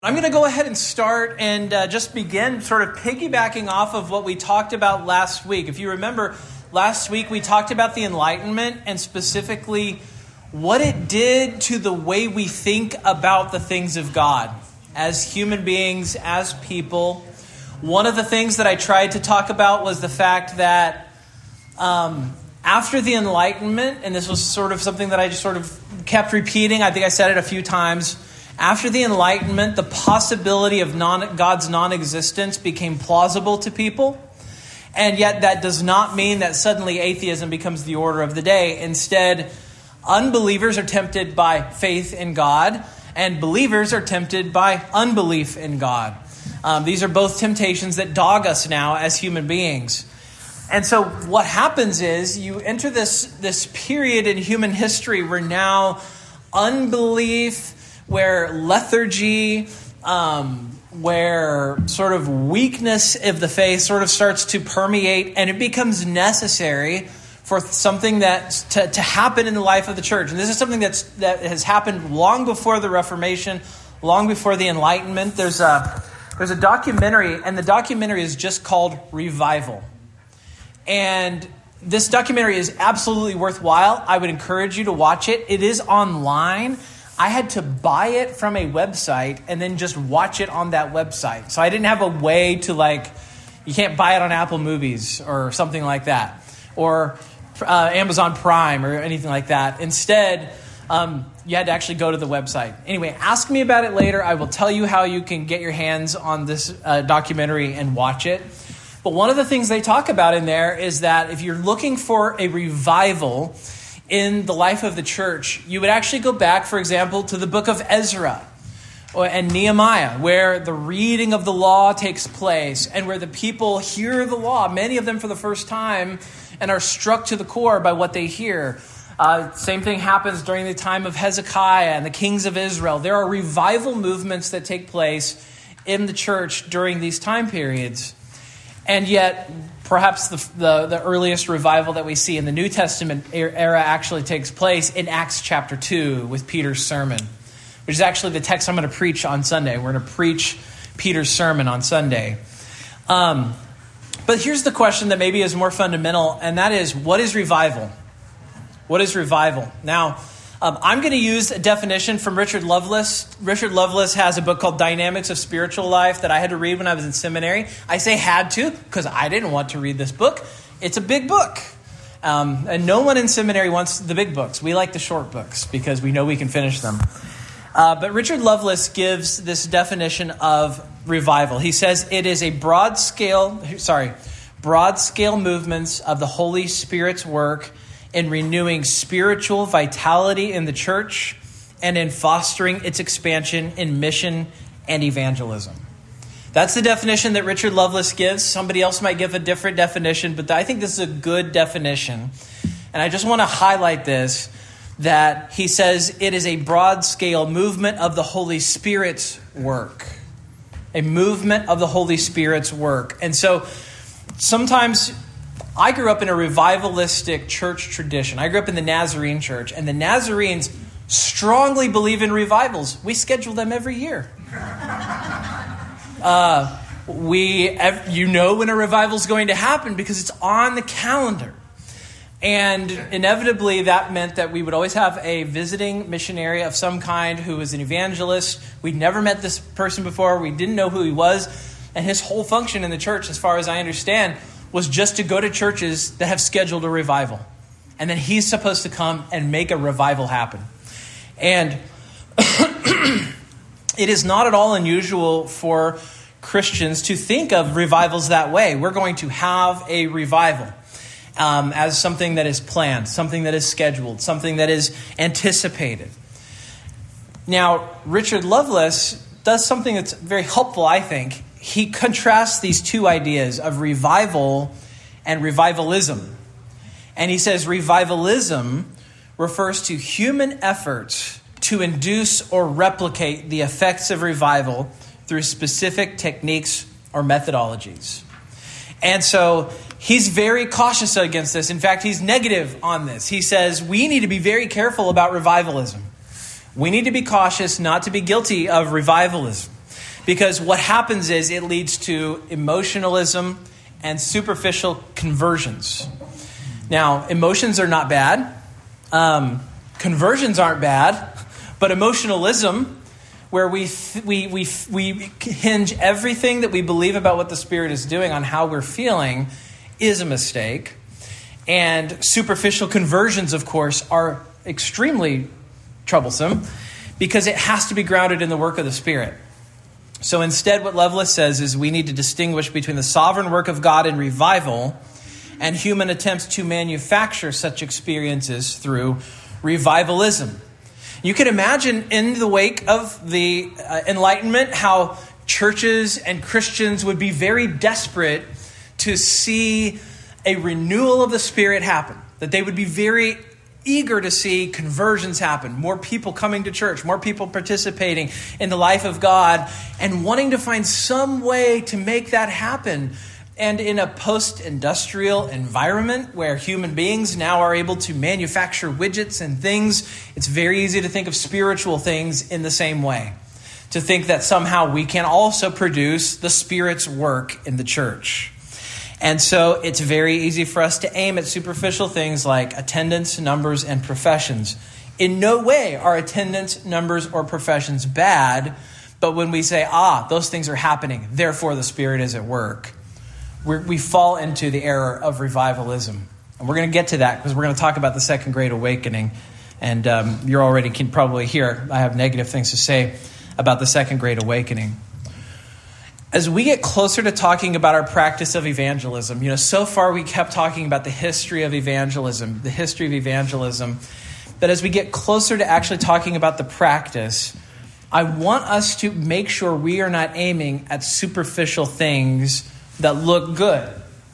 I'm going to go ahead and start and just begin sort of piggybacking off of what we talked about last week. If you remember, last week we talked about the Enlightenment and specifically what it did to the way we think about the things of God as human beings, as people. One of the things that I tried to talk about was the fact that after the Enlightenment, and this was sort of something that I just sort of kept repeating, I think I said it a few times. After the Enlightenment, the possibility of God's non-existence became plausible to people. And yet that does not mean that suddenly atheism becomes the order of the day. Instead, unbelievers are tempted by faith in God, and believers are tempted by unbelief in God. These are both temptations that dog us now as human beings. And so what happens is you enter this period in human history where now unbelief, where lethargy, where sort of weakness of the faith sort of starts to permeate, and it becomes necessary for something to happen in the life of the church. And this is something that has happened long before the Reformation, long before the Enlightenment. There's a documentary, and the documentary is just called Revival. And this documentary is absolutely worthwhile. I would encourage you to watch it. It is online. I had to buy it from a website and then just watch it on that website. So I didn't have a way to you can't buy it on Apple Movies or something like that, or Amazon Prime or anything like that. Instead, you had to actually go to the website. Anyway, ask me about it later. I will tell you how you can get your hands on this documentary and watch it. But one of the things they talk about in there is that if you're looking for a revival in the life of the church, you would actually go back, for example, to the book of Ezra and Nehemiah, where the reading of the law takes place and where the people hear the law, many of them for the first time, and are struck to the core by what they hear. Same thing happens during the time of Hezekiah and the kings of Israel. There are revival movements that take place in the church during these time periods. And yet, perhaps the earliest revival that we see in the New Testament era actually takes place in Acts chapter 2 with Peter's sermon, which is actually the text I'm going to preach on Sunday. We're going to preach Peter's sermon on Sunday. But here's the question that maybe is more fundamental, and that is, what is revival? What is revival? Now, I'm going to use a definition from Richard Lovelace. Richard Lovelace has a book called Dynamics of Spiritual Life that I had to read when I was in seminary. I say had to because I didn't want to read this book. It's a big book. And no one in seminary wants the big books. We like the short books because we know we can finish them. But Richard Lovelace gives this definition of revival. He says it is a broad scale movements of the Holy Spirit's work in renewing spiritual vitality in the church and in fostering its expansion in mission and evangelism. That's the definition that Richard Lovelace gives. Somebody else might give a different definition, but I think this is a good definition. And I just want to highlight this, that he says it is a broad-scale movement of the Holy Spirit's work. A movement of the Holy Spirit's work. And so sometimes I grew up in a revivalistic church tradition. I grew up in the Nazarene church, and the Nazarenes strongly believe in revivals. We schedule them every year. You know when a revival is going to happen because it's on the calendar. And inevitably, that meant that we would always have a visiting missionary of some kind who was an evangelist. We'd never met this person before. We didn't know who he was. And his whole function in the church, as far as I understand, was just to go to churches that have scheduled a revival. And then he's supposed to come and make a revival happen. And it is not at all unusual for Christians to think of revivals that way. We're going to have a revival as something that is planned, something that is scheduled, something that is anticipated. Now, Richard Lovelace does something that's very helpful, I think. He contrasts these two ideas of revival and revivalism. And he says revivalism refers to human efforts to induce or replicate the effects of revival through specific techniques or methodologies. And so he's very cautious against this. In fact, he's negative on this. He says we need to be very careful about revivalism. We need to be cautious not to be guilty of revivalism. Because what happens is it leads to emotionalism and superficial conversions. Now, emotions are not bad. Conversions aren't bad. But emotionalism, where we hinge everything that we believe about what the Spirit is doing on how we're feeling, is a mistake. And superficial conversions, of course, are extremely troublesome because it has to be grounded in the work of the Spirit. So instead, what Lovelace says is we need to distinguish between the sovereign work of God in revival and human attempts to manufacture such experiences through revivalism. You can imagine in the wake of the Enlightenment how churches and Christians would be very desperate to see a renewal of the Spirit happen. That they would be very eager to see conversions happen, more people coming to church, more people participating in the life of God, and wanting to find some way to make that happen. And in a post-industrial environment where human beings now are able to manufacture widgets and things, it's very easy to think of spiritual things in the same way. To think that somehow we can also produce the Spirit's work in the church. And so it's very easy for us to aim at superficial things like attendance, numbers, and professions. In no way are attendance, numbers, or professions bad, but when we say, those things are happening, therefore the Spirit is at work, we fall into the error of revivalism. And we're going to get to that because we're going to talk about the Second Great Awakening. And you already can probably hear I have negative things to say about the Second Great Awakening. As we get closer to talking about our practice of evangelism, so far we kept talking about the history of evangelism, But as we get closer to actually talking about the practice, I want us to make sure we are not aiming at superficial things that look good.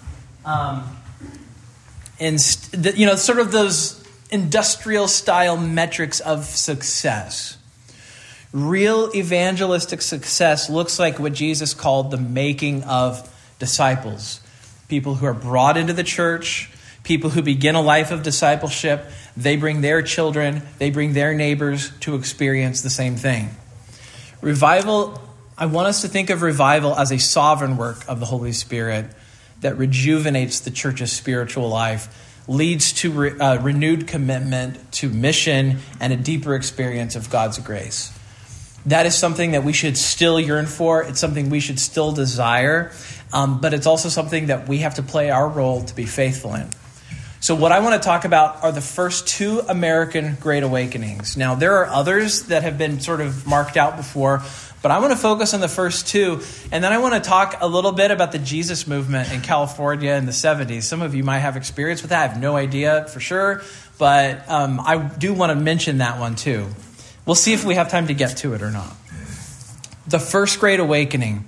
Sort of those industrial style metrics of success. Real evangelistic success looks like what Jesus called the making of disciples. People who are brought into the church, people who begin a life of discipleship, they bring their children, they bring their neighbors to experience the same thing. Revival, I want us to think of revival as a sovereign work of the Holy Spirit that rejuvenates the church's spiritual life, leads to renewed commitment to mission and a deeper experience of God's grace. That is something that we should still yearn for. It's something we should still desire. But it's also something that we have to play our role to be faithful in. So what I want to talk about are the first two American Great Awakenings. Now, there are others that have been sort of marked out before, but I want to focus on the first two. And then I want to talk a little bit about the Jesus movement in California in the 70s. Some of you might have experience with that. I have no idea for sure. But I do want to mention that one too. We'll see if we have time to get to it or not. The First Great Awakening.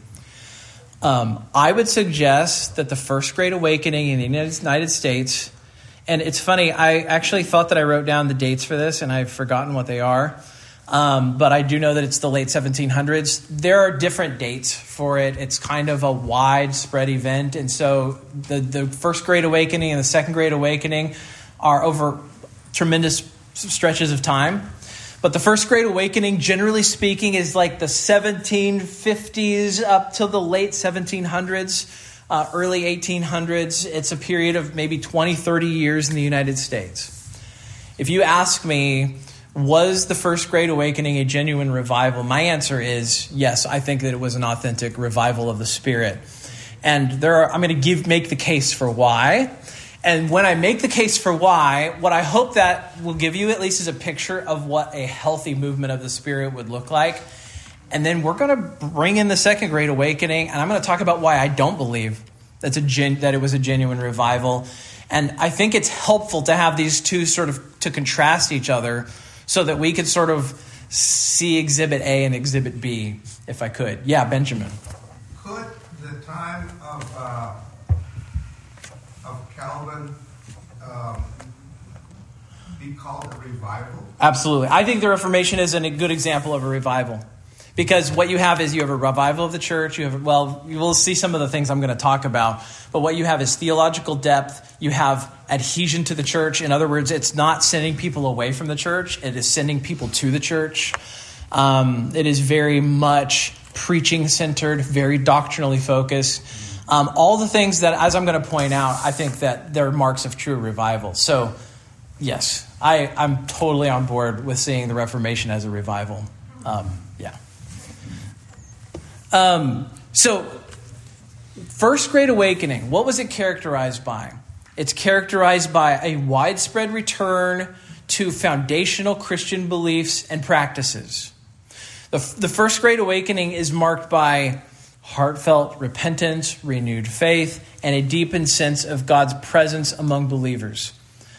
I would suggest that the First Great Awakening in the United States, and it's funny, I actually thought that I wrote down the dates for this, and I've forgotten what they are. But I do know that it's the late 1700s. There are different dates for it. It's kind of a widespread event. And so the First Great Awakening and the Second Great Awakening are over tremendous stretches of time. But the First Great Awakening, generally speaking, is like the 1750s up till the late 1700s, early 1800s. It's a period of maybe 20, 30 years in the United States. If you ask me, was the First Great Awakening a genuine revival? My answer is yes. I think that it was an authentic revival of the Spirit. And I'm going to make the case for why. And when I make the case for why, what I hope that will give you at least is a picture of what a healthy movement of the Spirit would look like. And then we're going to bring in the Second Great Awakening, and I'm going to talk about why I don't believe that it was a genuine revival. And I think it's helpful to have these two sort of to contrast each other so that we could sort of see Exhibit A and Exhibit B, if I could. Yeah, Benjamin. Could the time of Calvin be called a revival? Absolutely. I think the Reformation is a good example of a revival. Because what you have is you have a revival of the church. You will see some of the things I'm going to talk about. But what you have is theological depth. You have adhesion to the church. In other words, it's not sending people away from the church. It is sending people to the church. It is very much preaching-centered, very doctrinally focused. All the things that, as I'm going to point out, I think that they're marks of true revival. So, yes, I'm totally on board with seeing the Reformation as a revival. So, First Great Awakening, what was it characterized by? It's characterized by a widespread return to foundational Christian beliefs and practices. The First Great Awakening is marked by heartfelt repentance, renewed faith, and a deepened sense of God's presence among believers.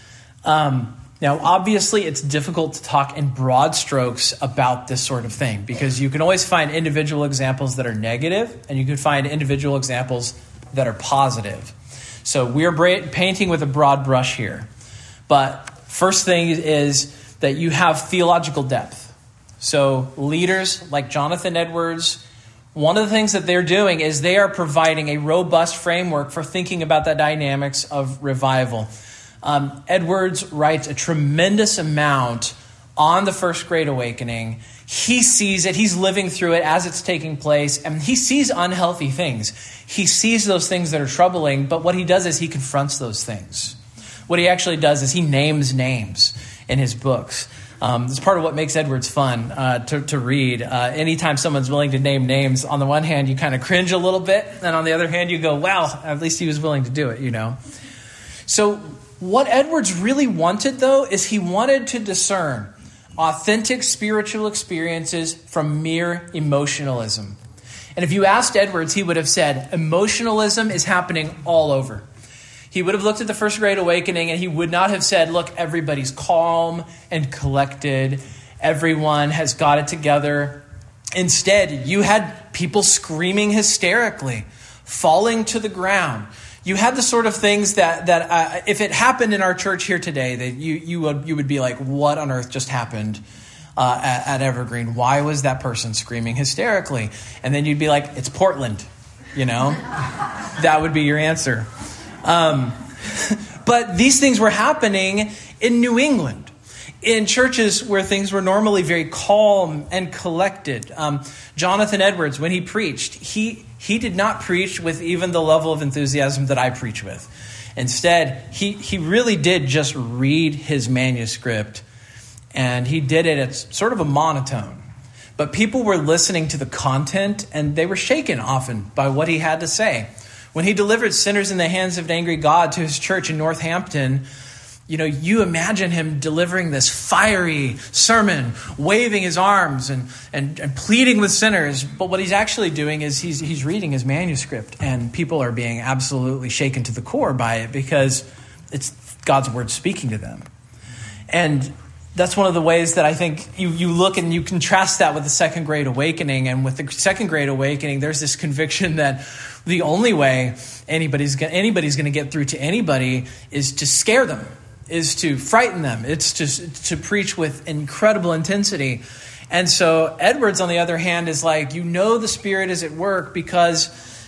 Now, obviously, it's difficult to talk in broad strokes about this sort of thing because you can always find individual examples that are negative, and you can find individual examples that are positive. So we're painting with a broad brush here. But first thing is that you have theological depth. So leaders like Jonathan Edwards, one of the things that they're doing is they are providing a robust framework for thinking about the dynamics of revival. Edwards writes a tremendous amount on the First Great Awakening. He sees it. He's living through it as it's taking place. And he sees unhealthy things. He sees those things that are troubling. But what he does is he confronts those things. What he actually does is he names names in his books. It's part of what makes Edwards fun to read. Anytime someone's willing to name names, on the one hand, you kind of cringe a little bit. And on the other hand, you go, wow, at least he was willing to do it, you know. So what Edwards really wanted, though, is he wanted to discern authentic spiritual experiences from mere emotionalism. And if you asked Edwards, he would have said, emotionalism is happening all over. He would have looked at the First Great Awakening and he would not have said, look, everybody's calm and collected. Everyone has got it together. Instead, you had people screaming hysterically, falling to the ground. You had the sort of things that if it happened in our church here today, that you would be like, what on earth just happened at Evergreen? Why was that person screaming hysterically? And then you'd be like, it's Portland, you know? That would be your answer. But these things were happening in New England, in churches where things were normally very calm and collected. Jonathan Edwards, when he preached, he did not preach with even the level of enthusiasm that I preach with. Instead, he really did just read his manuscript, and he did it at sort of a monotone. But people were listening to the content, and they were shaken often by what he had to say. When he delivered Sinners in the Hands of an Angry God to his church in Northampton, you know, you imagine him delivering this fiery sermon, waving his arms and pleading with sinners. But what he's actually doing is he's reading his manuscript, and people are being absolutely shaken to the core by it because it's God's word speaking to them. And that's one of the ways that I think you look and you contrast that with the Second Great Awakening. And with the Second Great Awakening, there's this conviction that the only way anybody's going to get through to anybody is to scare them, is to frighten them. It's to preach with incredible intensity. And so Edwards, on the other hand, is like, you know, the Spirit is at work because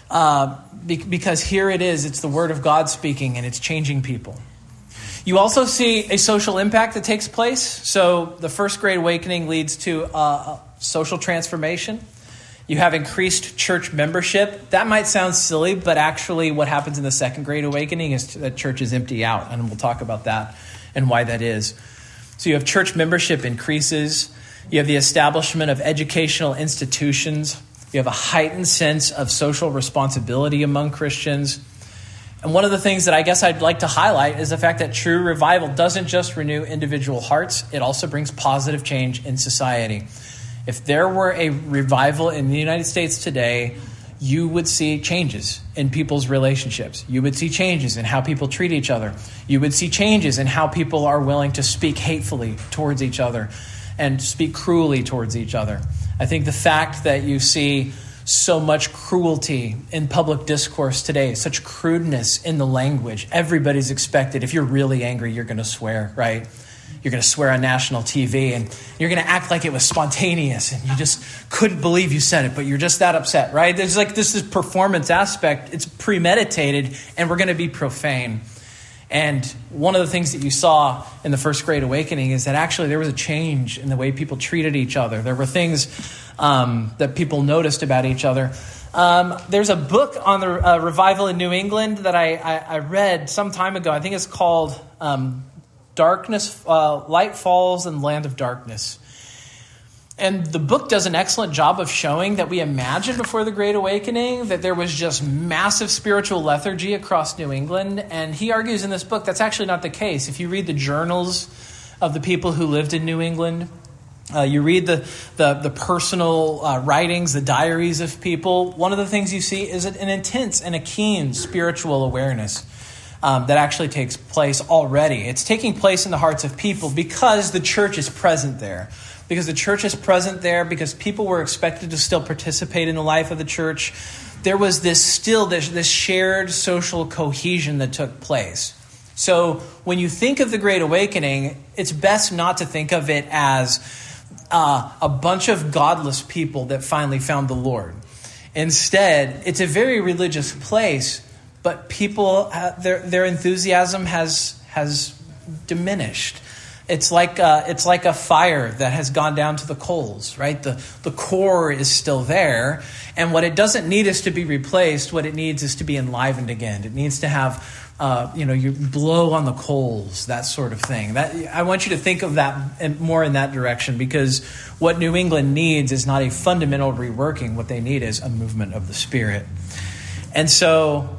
here it is. It's the Word of God speaking, and it's changing people. You also see a social impact that takes place. So the First Great Awakening leads to a social transformation. You have increased church membership. That might sound silly, but actually what happens in the Second Great Awakening is that churches empty out, and we'll talk about that and why that is. So you have church membership increases. You have the establishment of educational institutions. You have a heightened sense of social responsibility among Christians. And one of the things that I guess I'd like to highlight is the fact that true revival doesn't just renew individual hearts, it also brings positive change in society. If there were a revival in the United States today, you would see changes in people's relationships. You would see changes in how people treat each other. You would see changes in how people are willing to speak hatefully towards each other and speak cruelly towards each other. I think the fact that you see so much cruelty in public discourse today, such crudeness in the language, everybody's expected. If you're really angry, you're going to swear, right? You're going to swear on national TV, and you're going to act like it was spontaneous, and you just couldn't believe you said it, but you're just that upset, right? There's like this performance aspect. It's premeditated, and we're going to be profane. And one of the things that you saw in the First Great Awakening is that actually there was a change in the way people treated each other. There were things that people noticed about each other. There's a book on the revival in New England that I read some time ago. I think it's called Light Falls in the Land of Darkness. And the book does an excellent job of showing that we imagined before the Great Awakening that there was just massive spiritual lethargy across New England. And he argues in this book that's actually not the case. If you read the journals of the people who lived in New England, you read the personal writings, the diaries of people, one of the things you see is an intense and a keen spiritual awareness that actually takes place already. It's taking place in the hearts of people because the church is present there. Because the church is present there, because people were expected to still participate in the life of the church, there was this shared social cohesion that took place. So when you think of the Great Awakening, it's best not to think of it as a bunch of godless people that finally found the Lord. Instead, it's a very religious place, but people, their enthusiasm has diminished. It's like a fire that has gone down to the coals, right? The core is still there, and what it doesn't need is to be replaced. What it needs is to be enlivened again. It needs to have, you blow on the coals, that sort of thing. I want you to think of that more in that direction, because what New England needs is not a fundamental reworking. What they need is a movement of the Spirit. And so,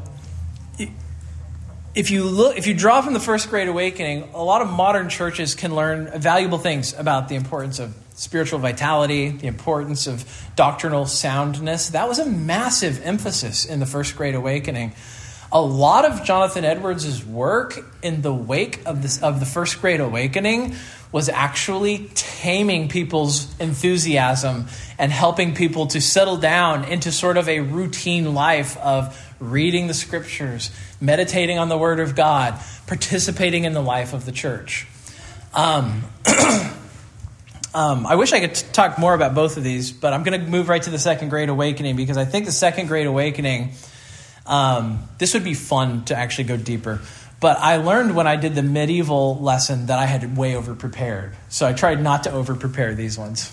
if you draw from the First Great Awakening, a lot of modern churches can learn valuable things about the importance of spiritual vitality, the importance of doctrinal soundness. That was a massive emphasis in the First Great Awakening. A lot of Jonathan Edwards' work in the wake of the First Great Awakening was actually taming people's enthusiasm and helping people to settle down into sort of a routine life of reading the scriptures, meditating on the Word of God, participating in the life of the church. I wish I could talk more about both of these, but I'm going to move right to the Second Great Awakening, because I think the Second Great Awakening, this would be fun to actually go deeper. But I learned when I did the medieval lesson that I had way over-prepared. So I tried not to over-prepare these ones.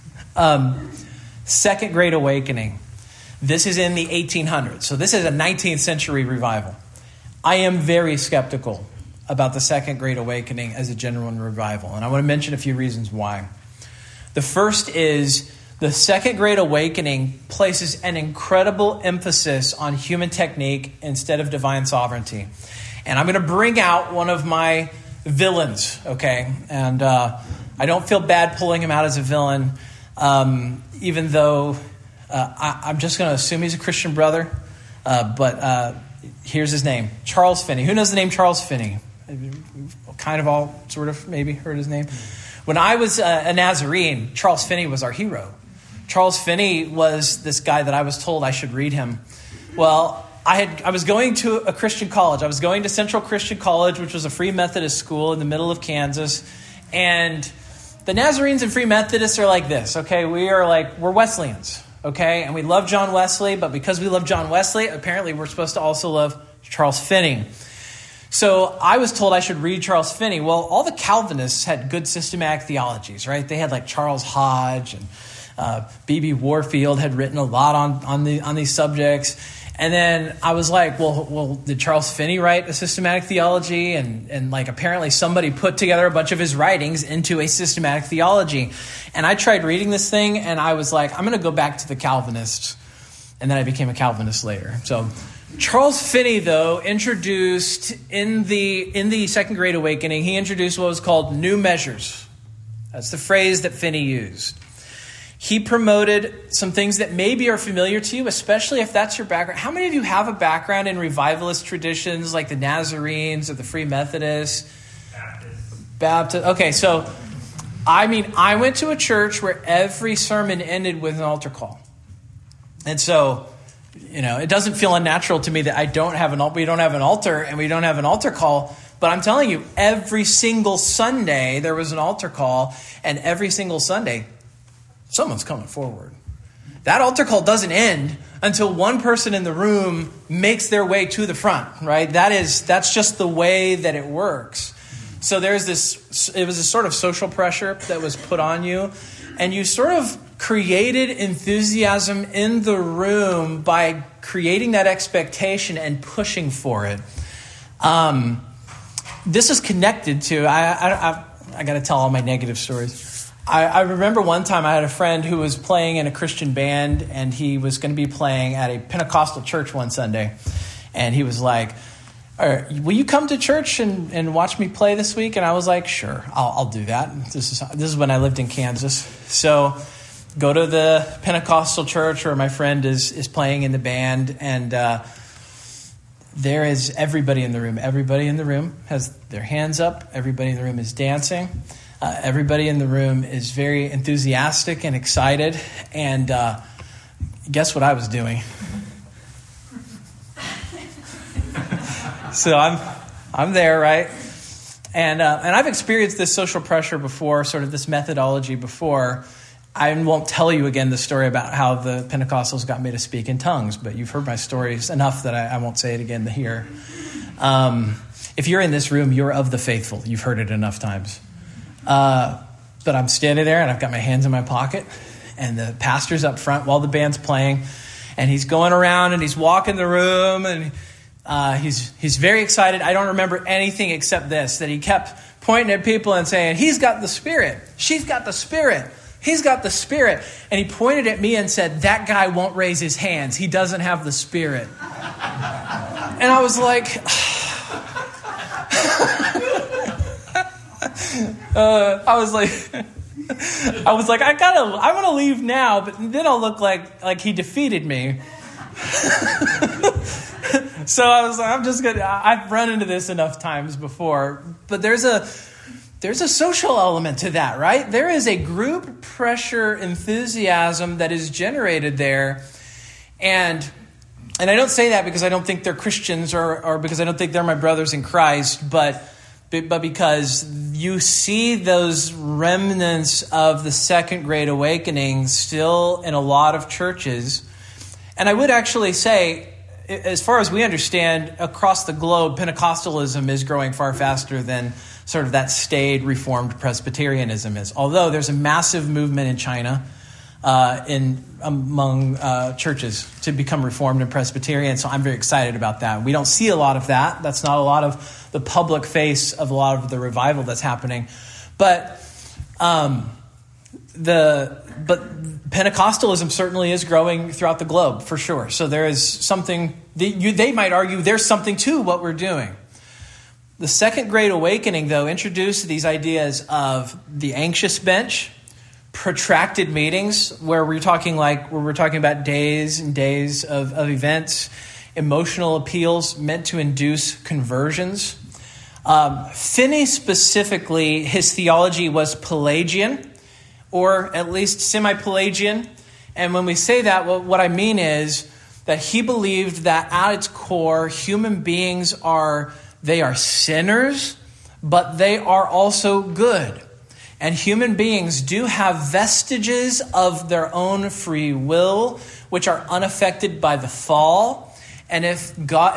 Second Great Awakening. This is in the 1800s. So this is a 19th century revival. I am very skeptical about the Second Great Awakening as a genuine revival. And I want to mention a few reasons why. The first is the Second Great Awakening places an incredible emphasis on human technique instead of divine sovereignty. And I'm going to bring out one of my villains, okay? And I don't feel bad pulling him out as a villain, even though I'm just going to assume he's a Christian brother. But here's his name, Charles Finney. Who knows the name Charles Finney? Kind of all sort of maybe heard his name. When I was a Nazarene, Charles Finney was our hero. Charles Finney was this guy that I was told I should read him. Well, I was going to a Christian college. I was going to Central Christian College, which was a Free Methodist school in the middle of Kansas. And the Nazarenes and Free Methodists are like this, okay? We're Wesleyans, okay? And we love John Wesley, but because we love John Wesley, apparently we're supposed to also love Charles Finney. So I was told I should read Charles Finney. Well, all the Calvinists had good systematic theologies, right? They had like Charles Hodge and B.B. Warfield had written a lot on these subjects. And then I was like, well, did Charles Finney write a systematic theology? And like apparently somebody put together a bunch of his writings into a systematic theology. And I tried reading this thing and I was like, I'm going to go back to the Calvinists. And then I became a Calvinist later. So Charles Finney, though, introduced in the Second Great Awakening, he introduced what was called new measures. That's the phrase that Finney used. He promoted some things that maybe are familiar to you, especially if that's your background. How many of you have a background in revivalist traditions like the Nazarenes or the Free Methodists? Baptist. Okay, so, I went to a church where every sermon ended with an altar call. And so, it doesn't feel unnatural to me that we don't have an altar and we don't have an altar call. But I'm telling you, every single Sunday there was an altar call, and every single Sunday someone's coming forward. That altar call doesn't end until one person in the room makes their way to the front, right? That's just the way that it works. So it was a sort of social pressure that was put on you, and you sort of created enthusiasm in the room by creating that expectation and pushing for it. This is connected to, I got to tell all my negative stories. I remember one time I had a friend who was playing in a Christian band, and he was going to be playing at a Pentecostal church one Sunday. And he was like, will you come to church and watch me play this week? And I was like, sure, I'll do that. This is when I lived in Kansas. So go to the Pentecostal church where my friend is playing in the band, and there is everybody in the room. Everybody in the room has their hands up. Everybody in the room is dancing. Everybody in the room is very enthusiastic and excited. And guess what I was doing? So I'm there, right? And I've experienced this social pressure before, sort of this methodology before. I won't tell you again the story about how the Pentecostals got me to speak in tongues, but you've heard my stories enough that I won't say it again here. If you're in this room, you're of the faithful. You've heard it enough times. But I'm standing there and I've got my hands in my pocket, and the pastor's up front while the band's playing, and he's going around and he's walking the room, and he's very excited. I don't remember anything except this, that he kept pointing at people and saying, he's got the Spirit. She's got the Spirit. He's got the Spirit. And he pointed at me and said, that guy won't raise his hands. He doesn't have the Spirit. And I was like, I'm gonna leave now, but then I'll look like he defeated me. So I was like, I've run into this enough times before, but there's a social element to that, right? There is a group pressure enthusiasm that is generated there, and I don't say that because I don't think they're Christians or because I don't think they're my brothers in Christ, but because you see those remnants of the Second Great Awakening still in a lot of churches. And I would actually say, as far as we understand, across the globe, Pentecostalism is growing far faster than sort of that staid Reformed Presbyterianism is. Although there's a massive movement in China among churches to become Reformed and Presbyterian, so I'm very excited about that. We don't see a lot of that. That's not a lot of the public face of a lot of the revival that's happening. But Pentecostalism certainly is growing throughout the globe, for sure. So there is something, they might argue there's something to what we're doing. The Second Great Awakening, though, introduced these ideas of the anxious bench, protracted meetings where we're talking about days and days of events, emotional appeals meant to induce conversions. Finney specifically, his theology was Pelagian, or at least semi-Pelagian. And when we say that, what I mean is that he believed that at its core, human beings are sinners, but they are also good. And human beings do have vestiges of their own free will, which are unaffected by the fall. And if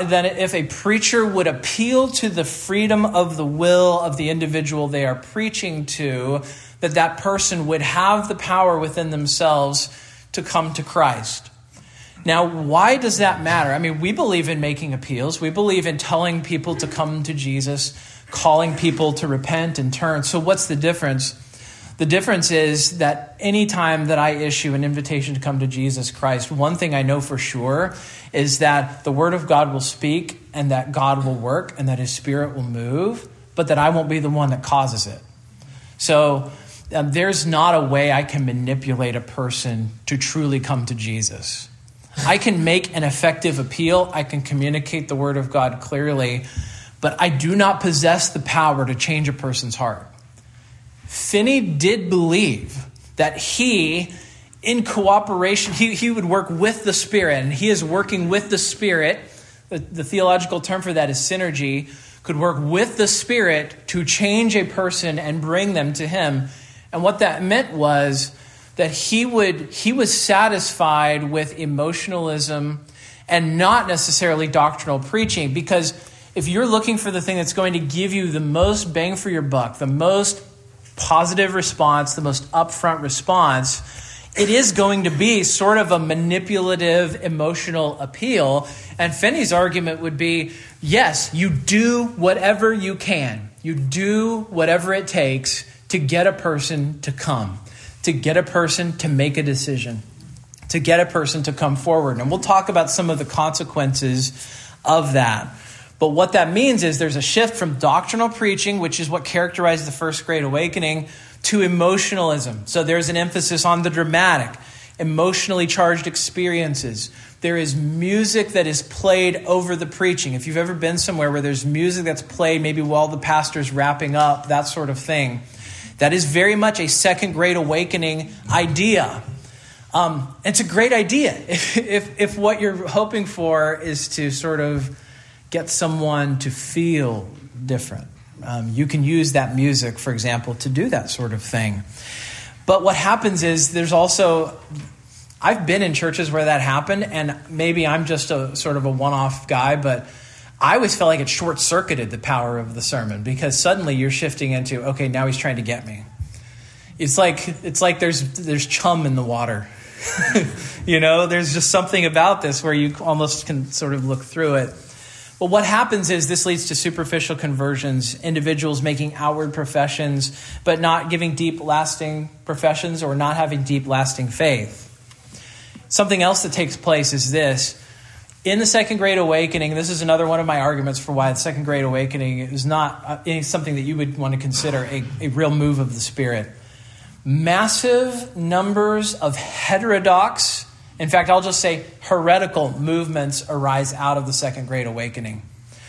a preacher would appeal to the freedom of the will of the individual they are preaching to, that person would have the power within themselves to come to Christ. Now, why does that matter? I mean, we believe in making appeals. We believe in telling people to come to Jesus, calling people to repent and turn. So what's the difference? The difference is that any time that I issue an invitation to come to Jesus Christ, one thing I know for sure is that the Word of God will speak and that God will work and that His Spirit will move, but that I won't be the one that causes it. So there's not a way I can manipulate a person to truly come to Jesus. I can make an effective appeal. I can communicate the Word of God clearly, but I do not possess the power to change a person's heart. Finney did believe that he, in cooperation, he would work with the Spirit, and he is working with the Spirit. The theological term for that is synergy, could work with the Spirit to change a person and bring them to Him. And what that meant was that he was satisfied with emotionalism and not necessarily doctrinal preaching. Because if you're looking for the thing that's going to give you the most bang for your buck, the most positive response, the most upfront response, it is going to be sort of a manipulative, emotional appeal. And Finney's argument would be, yes, you do whatever you can. You do whatever it takes to get a person to come, to get a person to make a decision, to get a person to come forward. And we'll talk about some of the consequences of that. But what that means is there's a shift from doctrinal preaching, which is what characterized the First Great Awakening, to emotionalism. So there's an emphasis on the dramatic, emotionally charged experiences. There is music that is played over the preaching. If you've ever been somewhere where there's music that's played maybe while the pastor's wrapping up, that sort of thing, that is very much a Second Great Awakening idea. It's a great idea if what you're hoping for is to sort of get someone to feel different. You can use that music, for example, to do that sort of thing. But what happens is there's also, I've been in churches where that happened, and maybe I'm just a sort of a one-off guy, but I always felt like it short-circuited the power of the sermon, because suddenly you're shifting into, okay, now he's trying to get me. It's like there's chum in the water. There's just something about this where you almost can sort of look through it. But what happens is this leads to superficial conversions, individuals making outward professions, but not giving deep, lasting professions or not having deep, lasting faith. Something else that takes place is this. In the Second Great Awakening, this is another one of my arguments for why the Second Great Awakening is not something that you would want to consider a real move of the Spirit. Massive numbers of heterodox, in fact, I'll just say heretical movements arise out of the Second Great Awakening.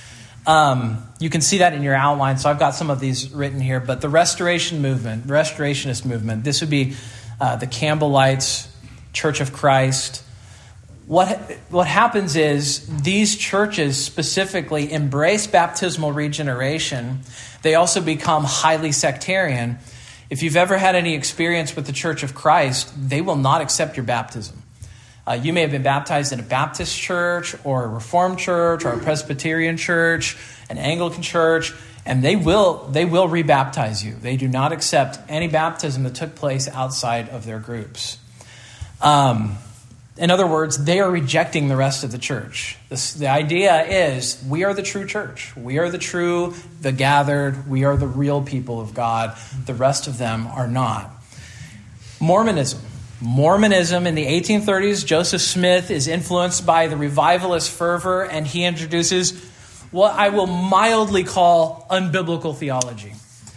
You can see that in your outline, so I've got some of these written here. But the Restoration movement, the Restorationist movement, this would be the Campbellites, Church of Christ. What happens is these churches specifically embrace baptismal regeneration. They also become highly sectarian. If you've ever had any experience with the Church of Christ, they will not accept your baptism. You may have been baptized in a Baptist church or a Reformed church or a Presbyterian church, an Anglican church, and they will rebaptize you. They do not accept any baptism that took place outside of their groups. In other words, they are rejecting the rest of the church. The idea is we are the true church. We are the gathered. We are the real people of God. The rest of them are not. Mormonism in the 1830s, Joseph Smith is influenced by the revivalist fervor, and he introduces what I will mildly call unbiblical theology.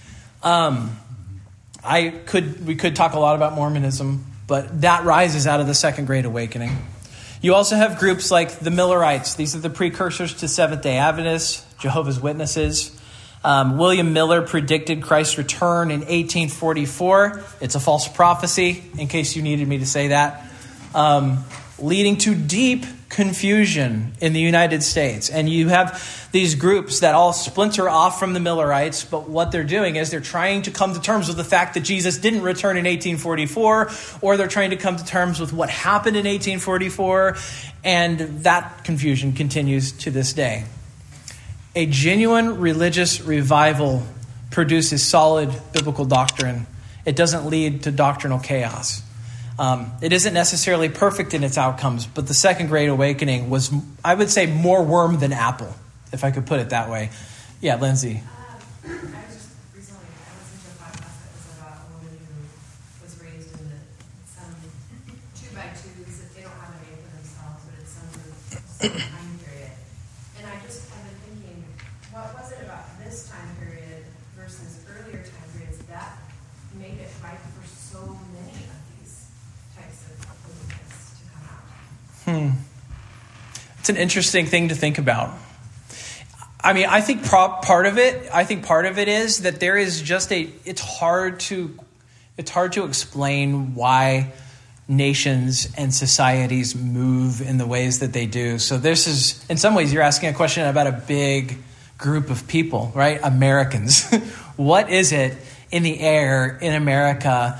We could talk a lot about Mormonism, but that rises out of the Second Great Awakening. You also have groups like the Millerites. These are the precursors to Seventh-day Adventists, Jehovah's Witnesses. William Miller predicted Christ's return in 1844. It's a false prophecy, in case you needed me to say that, leading to deep confusion in the United States. And you have these groups that all splinter off from the Millerites, but what they're doing is they're trying to come to terms with the fact that Jesus didn't return in 1844, or they're trying to come to terms with what happened in 1844, and that confusion continues to this day. A genuine religious revival produces solid biblical doctrine. It doesn't lead to doctrinal chaos. It isn't necessarily perfect in its outcomes, but the Second Great Awakening was, I would say, more worm than apple, if I could put it that way. Yeah, Lindsay. I was just recently, I listened to a podcast that was about a woman who was raised in some 2x2s that they don't have a name for themselves, but it's some time period. And I just have been thinking, what was it about this time period versus earlier time periods that made it ripe for so many of these types of movements to come out? It's an interesting thing to think about. I mean, I think part of it is that there is just it's hard to explain why nations and societies move in the ways that they do. So this is, in some ways, you're asking a question about a big group of people, right? Americans. What is it in the air in America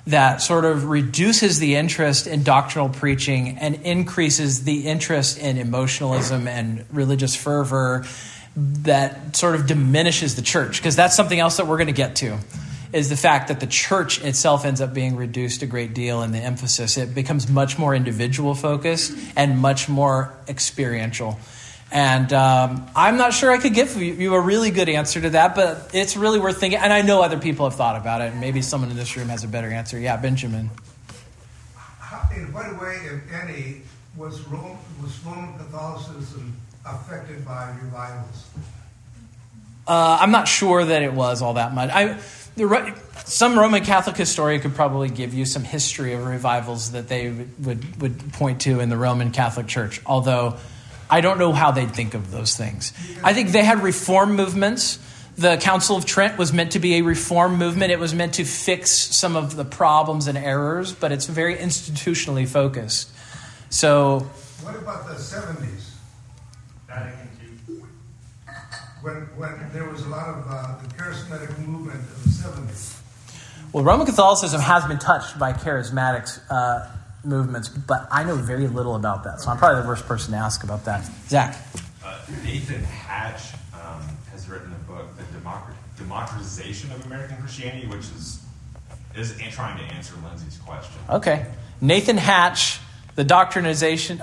that sort of reduces the interest in doctrinal preaching and increases the interest in emotionalism and religious fervor, that sort of diminishes the church. Because that's something else that we're going to get to, is the fact that the church itself ends up being reduced a great deal in the emphasis. It becomes much more individual focused and much more experiential. And I'm not sure I could give you a really good answer to that, but it's really worth thinking. And I know other people have thought about it, and maybe someone in this room has a better answer. Yeah, Benjamin. In what way, if any, was Roman Catholicism affected by revivals? I'm not sure that it was all that much. Some Roman Catholic historian could probably give you some history of revivals that they would point to in the Roman Catholic Church, although I don't know how they'd think of those things. I think they had reform movements. The Council of Trent was meant to be a reform movement. It was meant to fix some of the problems and errors, but it's very institutionally focused. So, what about the 70s? Vatican II. When there was a lot of the charismatic movement in the 70s. Well, Roman Catholicism has been touched by charismatic movements, but I know very little about that, so I'm probably the worst person to ask about that. Zach. Nathan Hatch has written a book, The Democratization of American Christianity, which is trying to answer Lindsay's question. Okay. Nathan Hatch, the democratization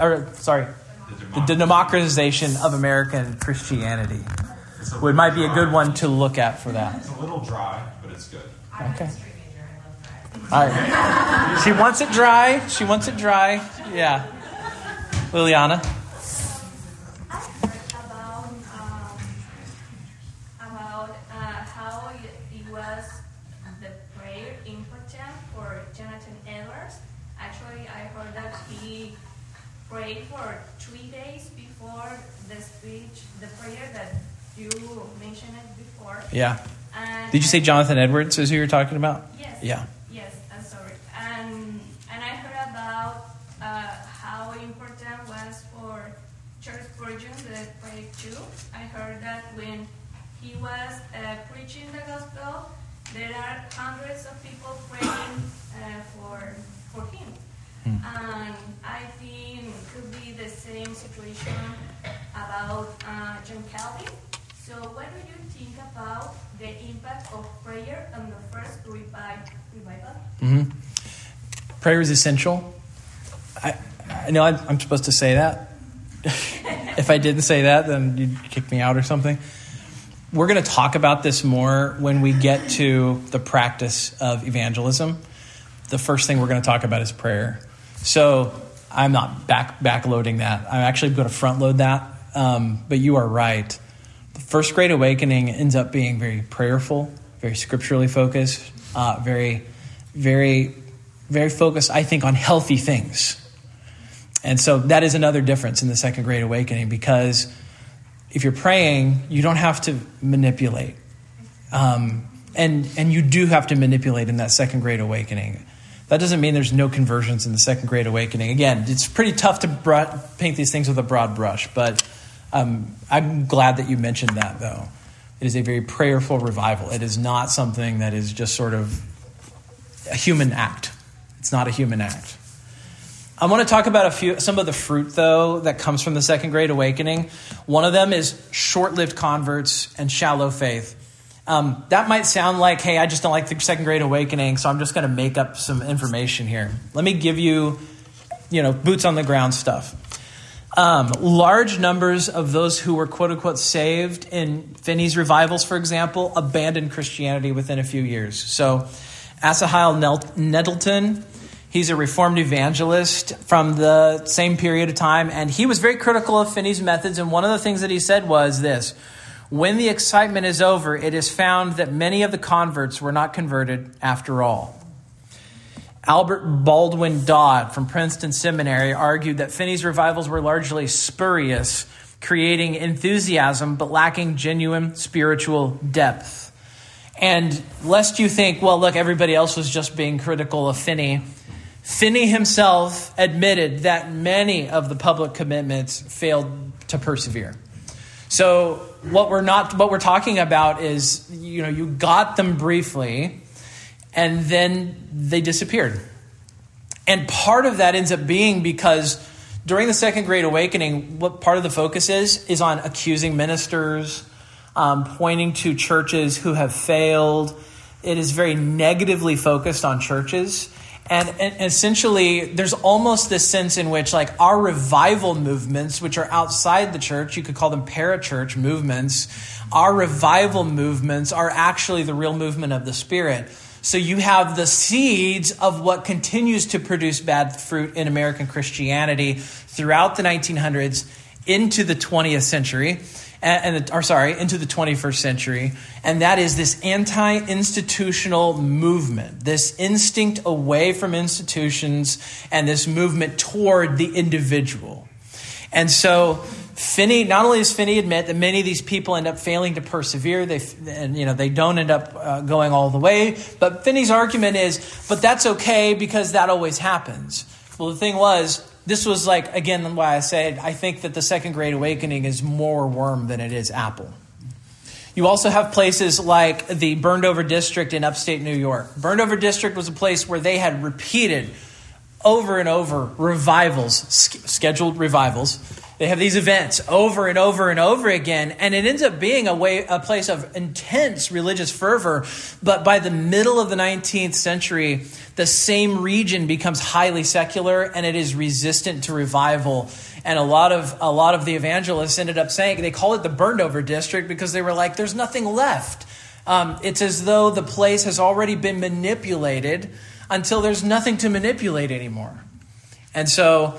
of American Christianity. Might be a good one to look at for that. It's a little dry, but it's good. I'm Okay. a street major. I love dry. All right. She wants it dry. Yeah. Liliana. I heard about how it was the prayer important for Jonathan Edwards. Actually, I heard that he prayed for 3 days before the speech, the prayer that you mentioned it before. Yeah. And Did you say Jonathan Edwards is who you're talking about? Yes. Yeah. Yes, I'm sorry. And I heard about how important was for Charles Spurgeon the prayer too. I heard that when he was preaching the gospel, there are hundreds of people praying for him. And I think it could be the same situation about John Calvin. So what do you think about the impact of prayer on the first revival? Mm-hmm. Prayer is essential. I know I'm supposed to say that. If I didn't say that, then you'd kick me out or something. We're going to talk about this more when we get to the practice of evangelism. The first thing we're going to talk about is prayer. So I'm not backloading that. I'm actually going to front load that. But you are right. The First Great Awakening ends up being very prayerful, very scripturally focused, very, very, very focused, I think, on healthy things. And so that is another difference in the Second Great Awakening, because if you're praying, you don't have to manipulate. And you do have to manipulate in that Second Great Awakening. That doesn't mean there's no conversions in the Second Great Awakening. Again, it's pretty tough to paint these things with a broad brush, but I'm glad that you mentioned that, though. It is a very prayerful revival. It is not something that is just sort of a human act. It's not a human act. I want to talk about some of the fruit, though, that comes from the Second Great Awakening. One of them is short-lived converts and shallow faith. That might sound like, hey, I just don't like the Second Great Awakening, so I'm just going to make up some information here. Let me give you, boots on the ground stuff. Large numbers of those who were quote-unquote saved in Finney's revivals, for example, abandoned Christianity within a few years. So Asahel Nettleton, he's a Reformed evangelist from the same period of time, and he was very critical of Finney's methods, and one of the things that he said was this: when the excitement is over, it is found that many of the converts were not converted after all. Albert Baldwin Dodd from Princeton Seminary argued that Finney's revivals were largely spurious, creating enthusiasm but lacking genuine spiritual depth. And lest you think, well, look, everybody else was just being critical of Finney, Finney himself admitted that many of the public commitments failed to persevere. So what we're talking about is, you got them briefly, and then they disappeared. And part of that ends up being because during the Second Great Awakening, what part of the focus is on accusing ministers, pointing to churches who have failed. It is very negatively focused on churches. And essentially, there's almost this sense in which like our revival movements, which are outside the church, you could call them parachurch movements, our revival movements are actually the real movement of the Spirit. So you have the seeds of what continues to produce bad fruit in American Christianity throughout the 1900s into the 20th century. Into the 21st century, and that is this anti-institutional movement, this instinct away from institutions, and this movement toward the individual. And so Finney, not only does Finney admit that many of these people end up failing to persevere, they don't end up going all the way, but Finney's argument is, but that's okay because that always happens. Well, the thing was, this was like, again, why I said, I think that the Second Great Awakening is more worm than it is apple. You also have places like the Burned Over District in upstate New York. Burned Over District was a place where they had repeated over and over revivals, scheduled revivals. They have these events over and over and over again, and it ends up being a place of intense religious fervor. But by the middle of the 19th century, the same region becomes highly secular, and it is resistant to revival. And a lot of the evangelists ended up saying, they call it the Burned Over District because they were like, there's nothing left. It's as though the place has already been manipulated until there's nothing to manipulate anymore. And so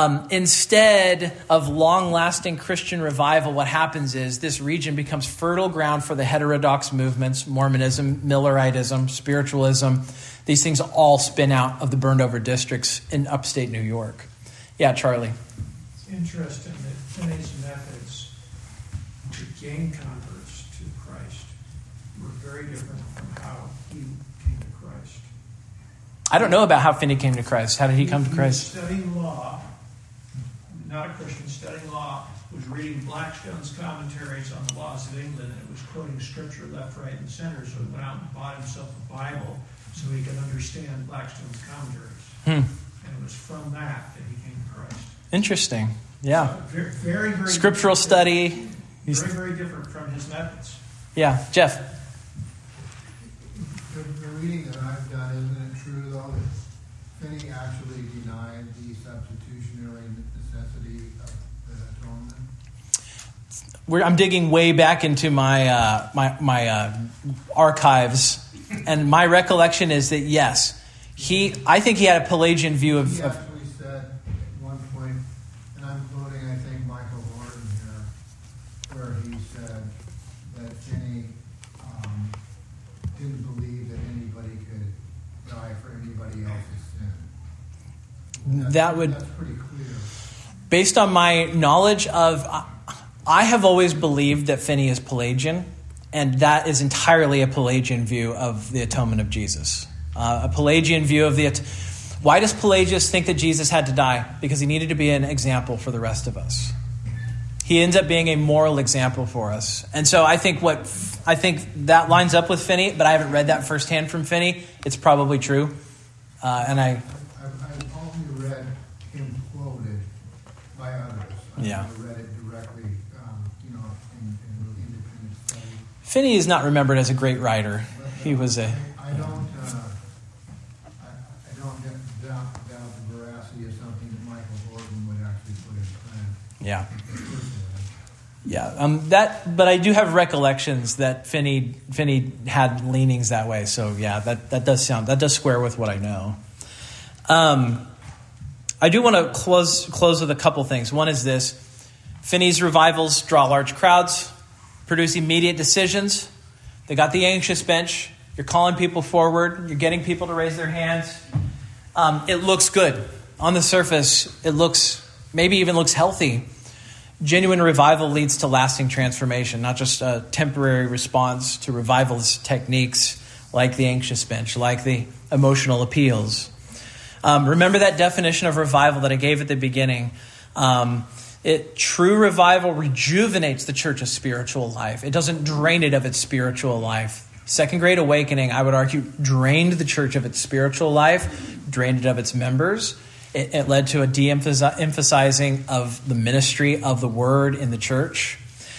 instead of long-lasting Christian revival, what happens is this region becomes fertile ground for the heterodox movements, Mormonism, Milleritism, spiritualism. These things all spin out of the burned over districts in upstate New York. Yeah, Charlie. It's interesting that Finney's methods to gain converts to Christ were very different from how he came to Christ. I don't know about how Finney came to Christ. How did he come to Christ? He was studying law, not a Christian, studying law, was reading Blackstone's commentaries on the laws of England, and it was quoting scripture left, right, and center, so he went out and bought himself a Bible so he could understand Blackstone's commentaries. And it was from that he came to Christ. Interesting. Yeah. So very, very scriptural study. Very, very different from his methods. Yeah. Jeff. The reading that I've done, isn't it true, though, that Finney actually denied the substitutionary necessity of the atonement? I'm digging way back into my my archives, and my recollection is that yes, I think he had a Pelagian view of. He actually said at one point, and I'm quoting, I think, Michael Horton here, where he said that Finney didn't believe that anybody could die for anybody else's sin. That's pretty clear. Based on my knowledge of, I have always believed that Finney is Pelagian, and that is entirely a Pelagian view of the atonement of Jesus. A Pelagian view of why does Pelagius think that Jesus had to die? Because he needed to be an example for the rest of us. He ends up being a moral example for us. And so I think that lines up with Finney, but I haven't read that firsthand from Finney. It's probably true. I've only read him quoted by others. I've never read it directly, in independent study. Finney is not remembered as a great writer. He was a... I don't doubt the veracity of something that Michael Horton would actually put in print. Yeah. Yeah, but I do have recollections that Finney had leanings that way. So yeah, that does square with what I know. I do want to close with a couple things. One is this: Finney's revivals draw large crowds, produce immediate decisions. They got the anxious bench. You're calling people forward. You're getting people to raise their hands. It looks good on the surface. It maybe even looks healthy. Genuine revival leads to lasting transformation, not just a temporary response to revivalist techniques like the anxious bench, like the emotional appeals. Remember that definition of revival that I gave at the beginning. True revival rejuvenates the church's spiritual life. It doesn't drain it of its spiritual life. Second Great Awakening, I would argue, drained the church of its spiritual life, drained it of its members. It led to a de-emphasizing of the ministry of the word in the church.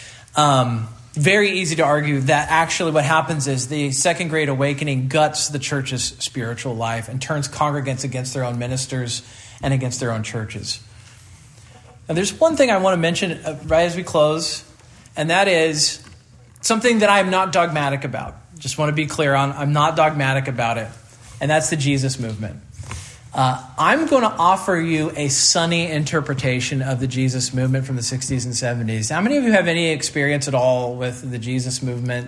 Very easy to argue that actually what happens is the Second Great Awakening guts the church's spiritual life and turns congregants against their own ministers and against their own churches. Now, there's one thing I want to mention right as we close, and that is something that I'm not dogmatic about. Just want to be clear on, I'm not dogmatic about it, and that's the Jesus movement. I'm going to offer you a sunny interpretation of the Jesus movement from the 60s and 70s. How many of you have any experience at all with the Jesus movement?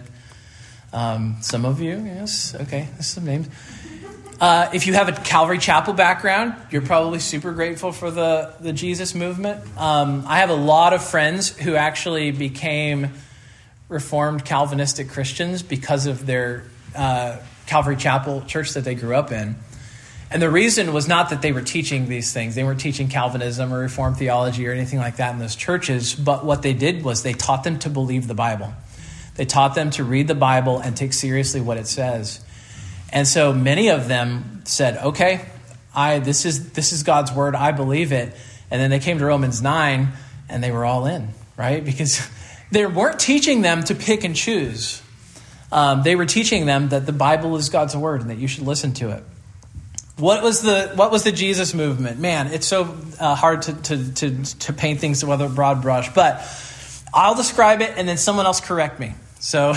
Some of you, yes. Okay, that's some names. If you have a Calvary Chapel background, you're probably super grateful for the Jesus movement. I have a lot of friends who actually became Reformed Calvinistic Christians because of their Calvary Chapel church that they grew up in. And the reason was not that they were teaching these things. They weren't teaching Calvinism or Reformed theology or anything like that in those churches. But what they did was they taught them to believe the Bible. They taught them to read the Bible and take seriously what it says. And so many of them said, okay, this is God's word. I believe it. And then they came to Romans 9 and they were all in, right? Because they weren't teaching them to pick and choose. They were teaching them that the Bible is God's word and that you should listen to it. What was the Jesus movement? Man, it's so hard to paint things with a broad brush, but I'll describe it and then someone else correct me. So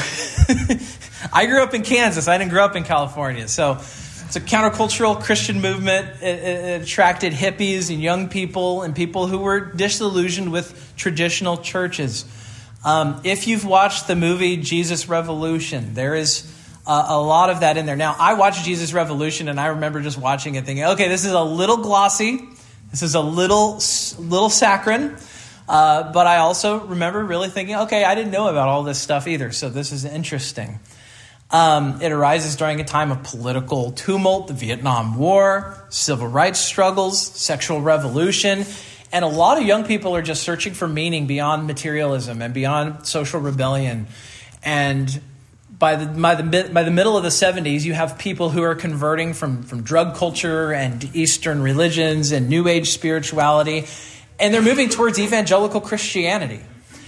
I grew up in Kansas. I didn't grow up in California. So it's a countercultural Christian movement. It attracted hippies and young people and people who were disillusioned with traditional churches. If you've watched the movie Jesus Revolution, there is a lot of that in there. Now, I watched Jesus Revolution, and I remember just watching it thinking, okay, this is a little glossy. This is a little saccharine. But I also remember really thinking, okay, I didn't know about all this stuff either, so this is interesting. It arises during a time of political tumult, the Vietnam War, civil rights struggles, sexual revolution, and a lot of young people are just searching for meaning beyond materialism and beyond social rebellion. And by the middle of the 70s, you have people who are converting from drug culture and Eastern religions and New Age spirituality, and they're moving towards evangelical Christianity.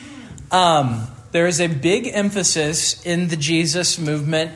There is a big emphasis in the Jesus movement,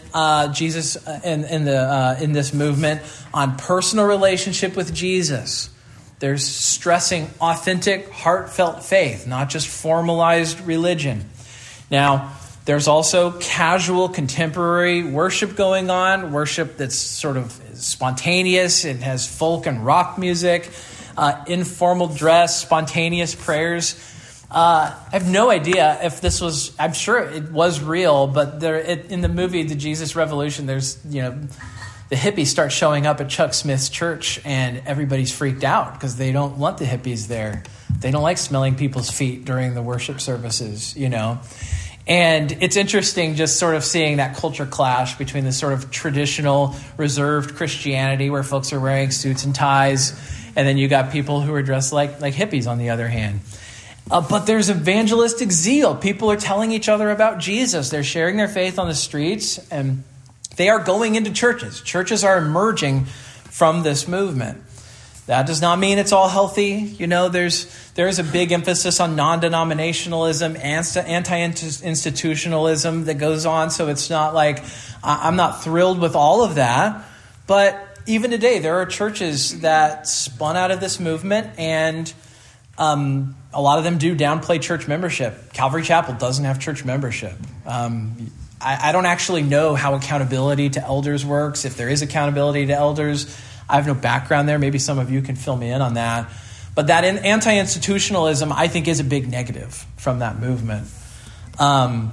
in this movement, on personal relationship with Jesus. There's stressing authentic, heartfelt faith, not just formalized religion. Now, there's also casual, contemporary worship going on, worship that's sort of spontaneous. It has folk and rock music, informal dress, spontaneous prayers. I have no idea if this was, I'm sure it was real, but in the movie, The Jesus Revolution, there's, the hippies start showing up at Chuck Smith's church and everybody's freaked out because they don't want the hippies there. They don't like smelling people's feet during the worship services, And it's interesting just sort of seeing that culture clash between the sort of traditional reserved Christianity where folks are wearing suits and ties, and then you got people who are dressed like hippies on the other hand. But there's evangelistic zeal. People are telling each other about Jesus. They're sharing their faith on the streets, and they are going into churches. Churches are emerging from this movement. That does not mean it's all healthy. There is a big emphasis on non-denominationalism, anti-institutionalism that goes on. So it's not like I'm not thrilled with all of that. But even today, there are churches that spun out of this movement, and a lot of them do downplay church membership. Calvary Chapel doesn't have church membership. I don't actually know how accountability to elders works, if there is accountability to elders. I have no background there. Maybe some of you can fill me in on that. But that anti-institutionalism, I think, is a big negative from that movement. I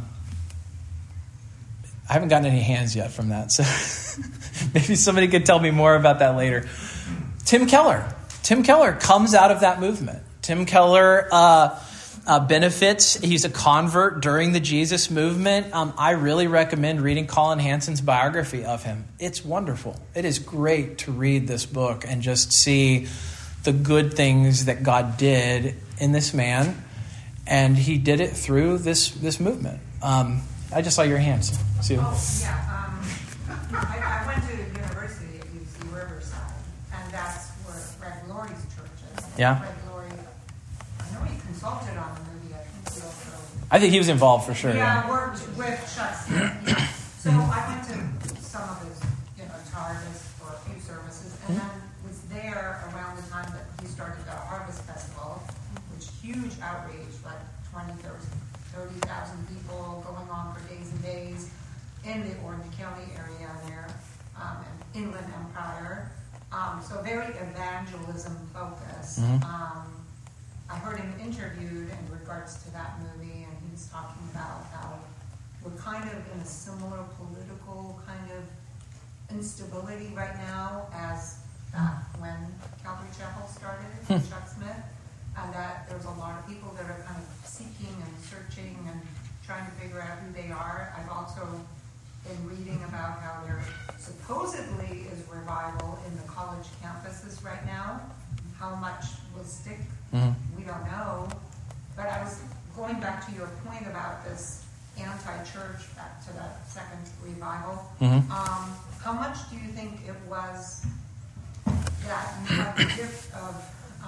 haven't gotten any hands yet from that, so maybe somebody could tell me more about that later. Tim Keller comes out of that movement. Tim Keller benefits. He's a convert during the Jesus movement. I really recommend reading Colin Hansen's biography of him. It's wonderful. It is great to read this book and just see the good things that God did in this man, and he did it through this movement. I just saw your hands, Sue. Oh, yeah. I went to university at UC Riverside, and that's where Red Glory's church is. Yeah. Red Glory, I know he consulted on the movie. I think he also. I think he was involved for sure. Yeah, worked with Chuck Smith. Yeah. So I went to some of his, TARDIS for a few services, and then was there around the time that he started the Harvest Festival, which huge outreach, like 30,000 people going on for days and days in the Orange County area there, and Inland Empire. So very evangelism focused. I heard him interviewed in regards to that movie, and he was talking about how we're kind of in a similar political kind of instability right now as back when Calvary Chapel started with Chuck Smith, and that there's a lot of people that are kind of seeking and searching and trying to figure out who they are. I've also been reading about how there supposedly is revival in the college campuses right now. How much will stick, we don't know. But I was going back to your point about this anti-church, back to that second revival. How much do you think it was that you have the gift of,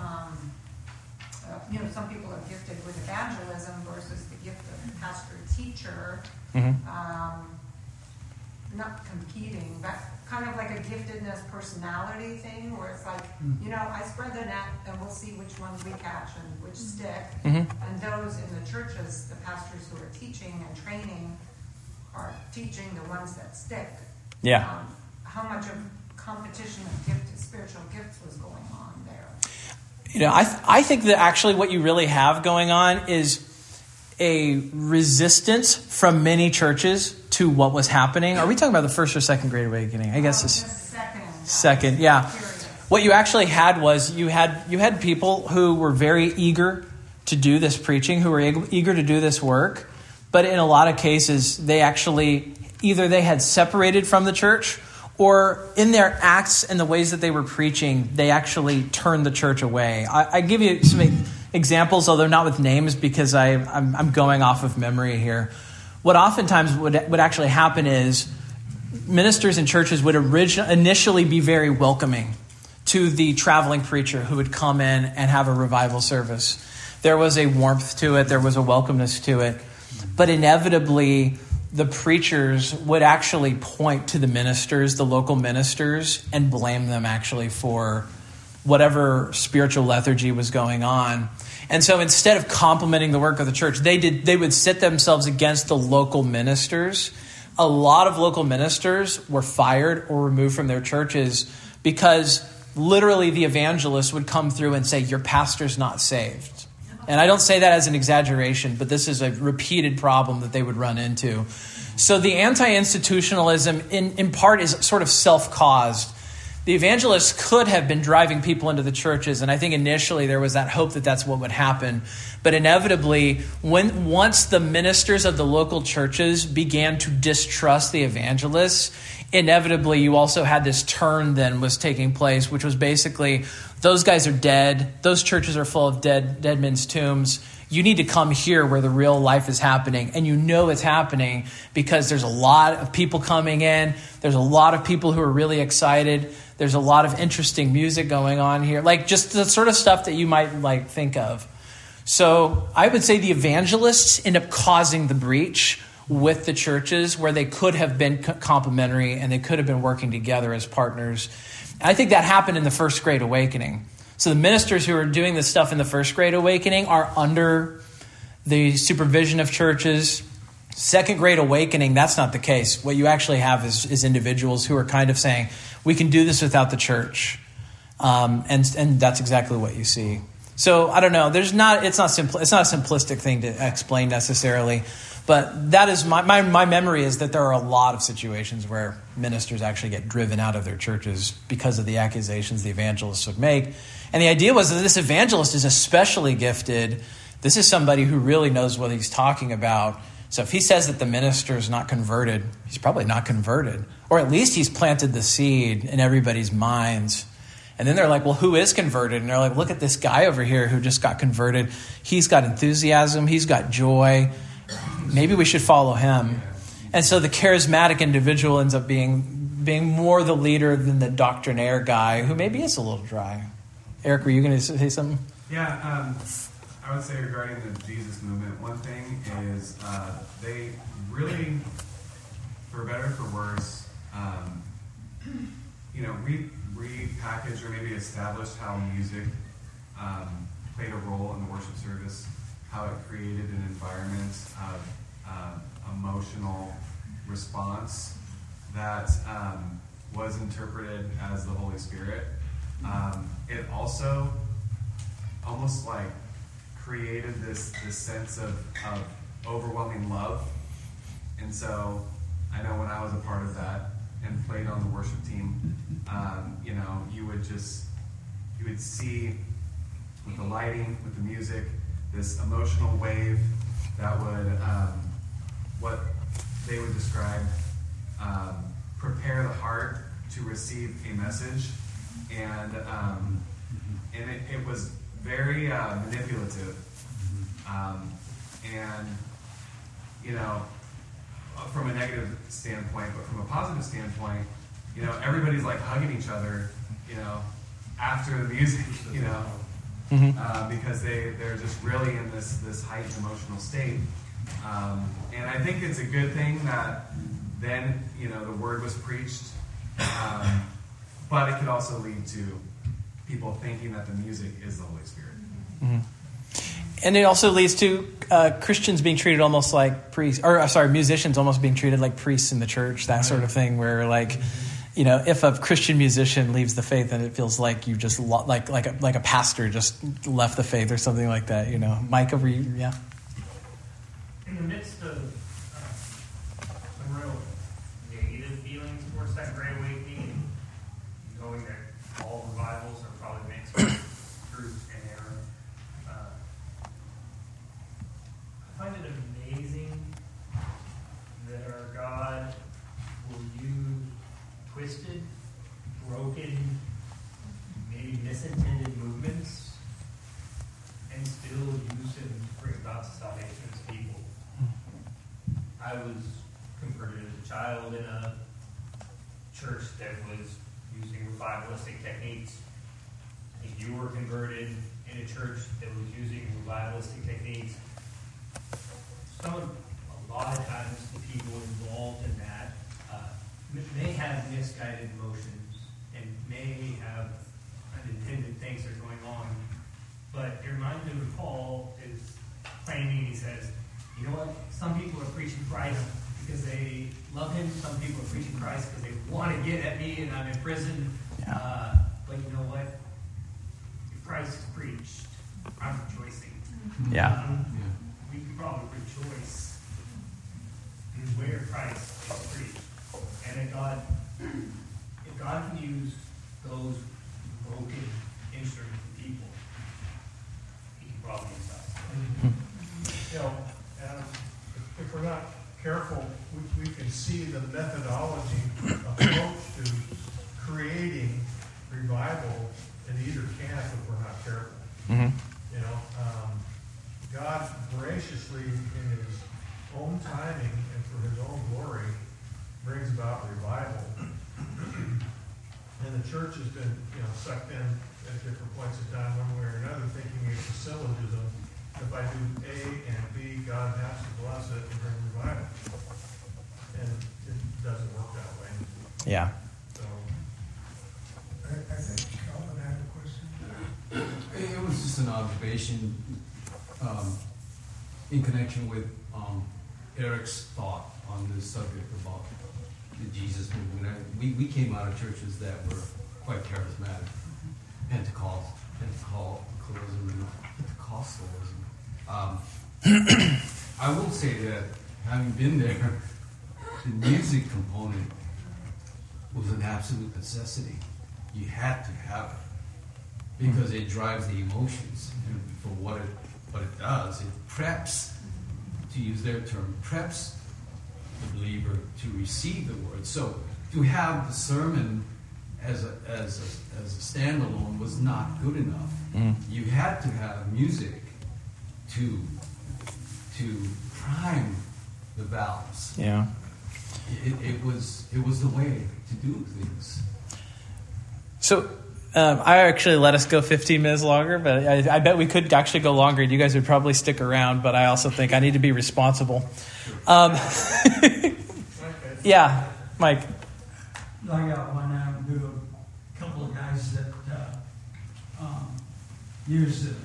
some people are gifted with evangelism versus the gift of pastor-teacher, not competing, but kind of like a giftedness personality thing where it's like, I spread the net and we'll see which ones we catch and which stick. And those in the churches, the pastors who are teaching and training are teaching the ones that stick. Yeah. How much of competition of spiritual gifts was going on there? I think that actually what you really have going on is a resistance from many churches to what was happening. Are we talking about the first or second Great Awakening? I guess it's second. Yeah. What you actually had was you had people who were very eager to do this preaching, who were eager to do this work, but in a lot of cases they actually either they had separated from the church, or in their acts and the ways that they were preaching, they actually turned the church away. I give you some examples, although not with names, because I'm going off of memory here. What oftentimes would actually happen is ministers in churches would initially be very welcoming to the traveling preacher who would come in and have a revival service. There was a warmth to it. There was a welcomeness to it. But inevitably, the preachers would actually point to the ministers, the local ministers, and blame them actually for whatever spiritual lethargy was going on. And so instead of complimenting the work of the church, they would sit themselves against the local ministers. A lot of local ministers were fired or removed from their churches because literally the evangelist would come through and say, your pastor's not saved. And I don't say that as an exaggeration, but this is a repeated problem that they would run into. So the anti-institutionalism in part is sort of self-caused. The evangelists could have been driving people into the churches, and I think initially there was that hope that that's what would happen. But inevitably, once the ministers of the local churches began to distrust the evangelists, inevitably you also had this turn then was taking place, which was basically, those guys are dead, those churches are full of dead men's tombs. You need to come here where the real life is happening. And you know it's happening because there's a lot of people coming in. There's a lot of people who are really excited. There's a lot of interesting music going on here. Like just the sort of stuff that you might think of. So I would say the evangelists end up causing the breach with the churches where they could have been complementary and they could have been working together as partners. And I think that happened in the First Great Awakening. So the ministers who are doing this stuff in the First Great Awakening are under the supervision of churches. Second Great Awakening, that's not the case. What you actually have is individuals who are kind of saying, we can do this without the church. And that's exactly what you see. So I don't know. It's not a simplistic thing to explain necessarily. But that is my memory is that there are a lot of situations where ministers actually get driven out of their churches because of the accusations the evangelists would make. And the idea was that this evangelist is especially gifted. This is somebody who really knows what he's talking about. So if he says that the minister is not converted, he's probably not converted. Or at least he's planted the seed in everybody's minds. And then they're like, well, who is converted? And they're like, look at this guy over here who just got converted. He's got enthusiasm. He's got joy. Maybe we should follow him. And so the charismatic individual ends up being more the leader than the doctrinaire guy who maybe is a little dry. Eric, were you going to say something? Yeah, I would say regarding the Jesus movement, one thing is they really, for better or for worse, repackaged or maybe established how music played a role in the worship service, how it created an environment of emotional response that was interpreted as the Holy Spirit. It also almost like created this sense of overwhelming love. And so I know when I was a part of that and played on the worship team, you would see with the lighting, with the music, this emotional wave that would, what they would describe, prepare the heart to receive a message. And it was very manipulative. From a negative standpoint, but from a positive standpoint, everybody's like hugging each other, after the music, because they're just really in this heightened emotional state. And I think it's a good thing that then, the word was preached, but it could also lead to people thinking that the music is the Holy Spirit. Mm-hmm. And it also leads to Christians being treated almost like priests, musicians almost being treated like priests in the church, that sort of thing, where if a Christian musician leaves the faith, then it feels like you just like a pastor just left the faith or something like that. Mike, over you, yeah. In the midst of some real negative feelings towards that Great Awakening, knowing that all revivals are probably mixed with truth and error, I find it amazing that our God will use twisted, broken, maybe misintended movements and still use them to bring about salvation to people. I was converted as a child in a church that was using revivalistic techniques. If you were converted in a church that was using revivalistic techniques, a lot of times the people involved in that may have misguided emotions and may have unintended things that are going on. But it reminds me of Paul is claiming, he says, you know what, some people are preaching Christ because they love him, some people are preaching Christ because they want to get at me and I'm in prison. Yeah. But you know what? If Christ is preached, I'm rejoicing. Yeah. We can probably rejoice in where Christ is preached. And if God can use those broken instruments of people, he can probably use us. If we're not careful, we can see the methodology approach to creating revival in either camp if we're not careful. Mm-hmm. God graciously, in his own timing and for his own glory, brings about revival. And the church has been, sucked in at different points in time, one way or another, thinking it's a syllogism. If I do A and B, God has to bless it and bring revival. And it doesn't work that way. Yeah. So, I think Calvin had a question. It was just an observation in connection with Eric's thought on this subject about the Jesus movement. We came out of churches that were quite charismatic, Pentecostalism. I will say that having been there, the music component was an absolute necessity. You had to have it because it drives the emotions, and for what it does, it preps, to use their term, preps the believer to receive the word. So to have the sermon as a standalone was not good enough. You had to have music to prime the valves. Yeah. it was the way to do things. So I actually let us go 15 minutes longer, but I bet we could actually go longer, and you guys would probably stick around, but I also think I need to be responsible. Yeah, Mike. I got one out to a couple of guys that use the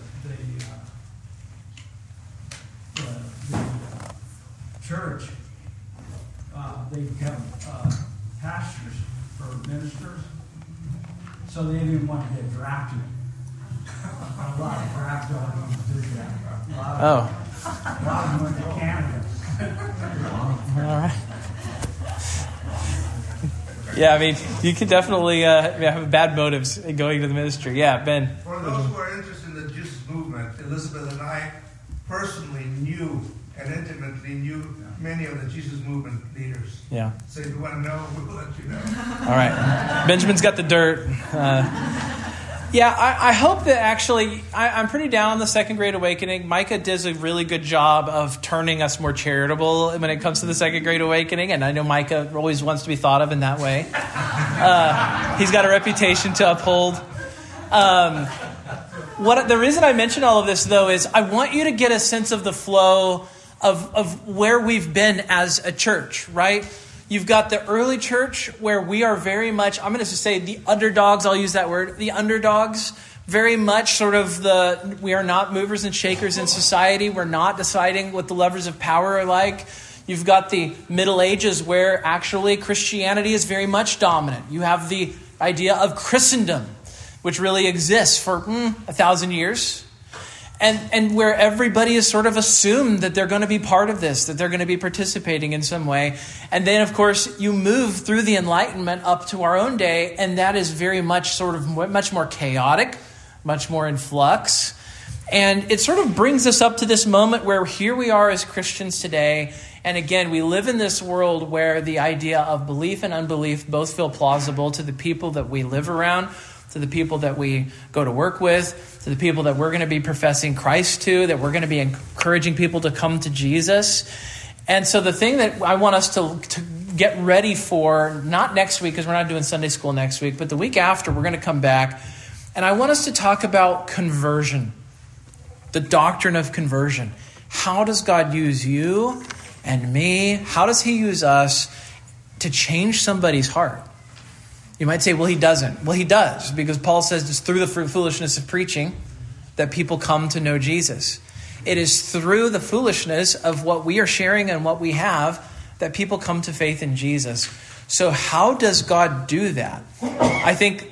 church. They become pastors or ministers. So they didn't want to get drafted. A lot of draft dogs do that. A lot of them went to Canada. All right. Yeah, I mean, you can definitely have bad motives in going to the ministry. Yeah, Ben. For those who are interested in the Jesus movement, Elizabeth and I personally knew and intimately knew many of the Jesus movement leaders. Yeah. So if you want to know, we'll let you know. All right. Benjamin's got the dirt. I hope that actually, I'm pretty down on the Second Great Awakening. Micah does a really good job of turning us more charitable when it comes to the Second Great Awakening, and I know Micah always wants to be thought of in that way. He's got a reputation to uphold. The reason I mention all of this, though, is I want you to get a sense of the flow of where we've been as a church, right? You've got the early church where we are very much, I'm going to say the underdogs, I'll use that word, the underdogs, very much sort of we are not movers and shakers in society. We're not deciding what the levers of power are like. You've got the Middle Ages where actually Christianity is very much dominant. You have the idea of Christendom, which really exists for 1,000 years. And where everybody is sort of assumed that they're going to be part of this, that they're going to be participating in some way. And then, of course, you move through the Enlightenment up to our own day, and that is very much sort of much more chaotic, much more in flux. And it sort of brings us up to this moment where here we are as Christians today. And again, we live in this world where the idea of belief and unbelief both feel plausible to the people that we live around, to the people that we go to work with, to the people that we're going to be professing Christ to, that we're going to be encouraging people to come to Jesus. And so the thing that I want us to get ready for, not next week, because we're not doing Sunday school next week, but the week after, we're going to come back. And I want us to talk about conversion, the doctrine of conversion. How does God use you and me? How does he use us to change somebody's heart? You might say, well, he doesn't. Well, he does, because Paul says it's through the foolishness of preaching that people come to know Jesus. It is through the foolishness of what we are sharing and what we have that people come to faith in Jesus. So how does God do that? I think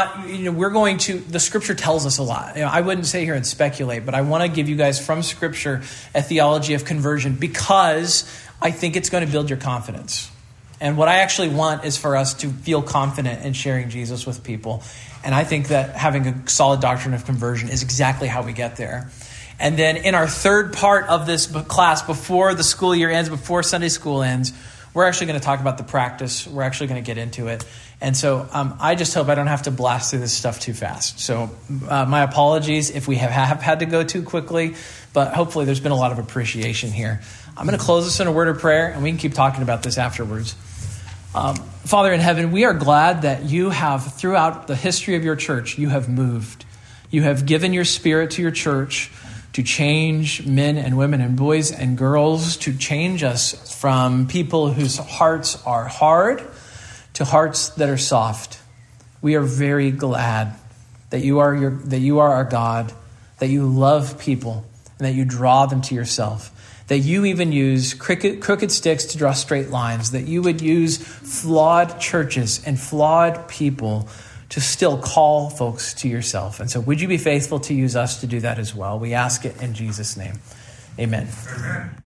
the Scripture tells us a lot. I wouldn't sit here and speculate, but I want to give you guys from Scripture a theology of conversion because I think it's going to build your confidence. And what I actually want is for us to feel confident in sharing Jesus with people. And I think that having a solid doctrine of conversion is exactly how we get there. And then in our third part of this class, before the school year ends, before Sunday school ends, we're actually going to talk about the practice. We're actually going to get into it. And so I just hope I don't have to blast through this stuff too fast. So my apologies if we have had to go too quickly, but hopefully there's been a lot of appreciation here. I'm going to close this in a word of prayer, and we can keep talking about this afterwards. Father in heaven, we are glad that you have, throughout the history of your church, you have moved. You have given your Spirit to your church to change men and women and boys and girls, to change us from people whose hearts are hard to hearts that are soft. We are very glad that you are our God, that you love people, and that you draw them to yourself. That you even use crooked sticks to draw straight lines. That you would use flawed churches and flawed people to still call folks to yourself. And so would you be faithful to use us to do that as well? We ask it in Jesus' name. Amen. Amen.